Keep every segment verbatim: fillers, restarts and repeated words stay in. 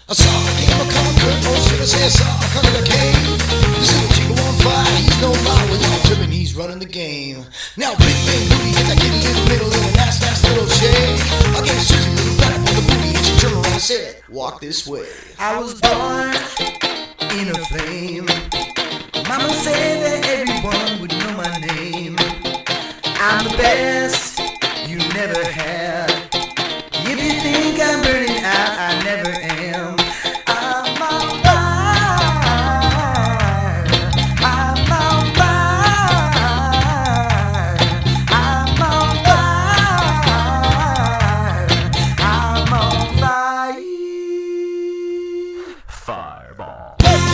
I saw a game of conquer, or should I say I saw a conquer king. This little chico on fire, he's no lie. When y'all tripping, he's running the game. Now big bang booty, hit that kitty little middle in a nice, nice little shade. I gave Susie a little back on the booty, and she turned around and said, walk this way. I was born in a flame. Mama said that everyone would know my name. I'm the best you never had. If you think I'm burning out, I never am. I'm on fire. I'm on fire. I'm on fire. I'm on fire. Fireball.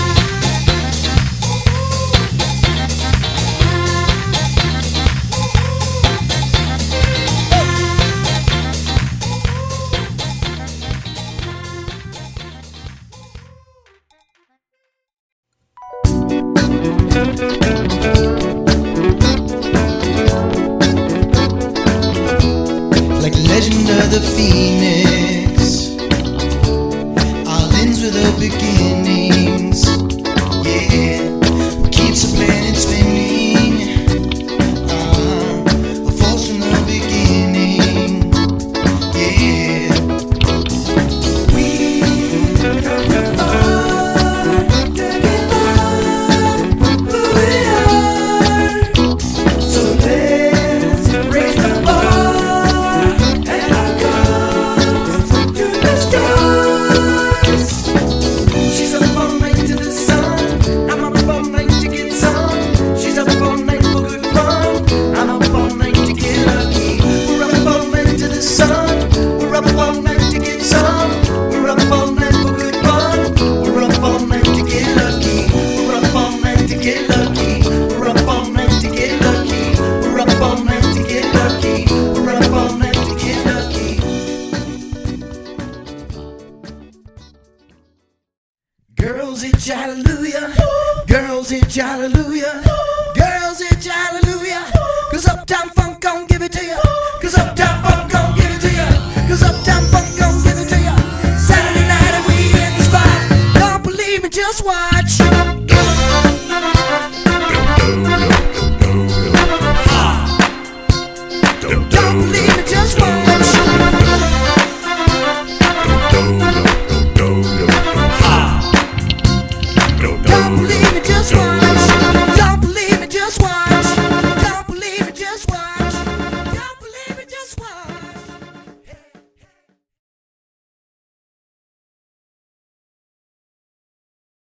Like legend of the phoenix, all ends with the beginnings. Yeah, what keeps the planet spinning? Uh-huh, a force from the beginning. Yeah, we come to far together, who we are. So let's raise the bar. She's up all night to the sun. I'm up all night to get some. She's up all night for good fun. I'm up all night to get lucky. We're up all night to the sun. We're up all night to get some. We're up all night for good fun. We're up all night to get lucky. We're up all night to get lucky. We're up all night to get lucky. We're up all night to get lucky. We're up all night to get lucky. Girls, it's hallelujah. Girls, it's hallelujah. Girls, it's hallelujah. Cause Uptown Funk gon' give it to you. Cause Uptown Funk gon' give it to you. Cause Uptown Funk gon' give it to you. Saturday night and we in the spot. Don't believe me, just watch.